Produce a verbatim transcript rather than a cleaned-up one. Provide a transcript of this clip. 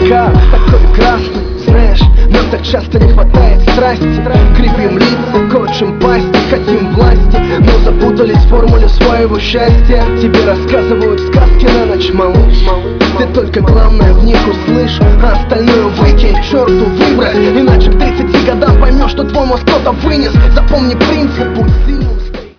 закат такой красный, знаешь, нам так часто не хватает страсти. Кривим лица, корчим пасти, хотим власти, но запутались в формуле своего счастья. Тебе рассказывают сказки на ночь, малыш, ты только главное в них услышь, а остальное выкинь к черту, выбрось. Иначе к тридцати годам поймешь, что твой мозг кто-то вынес. Запомни принцип, будь сильным.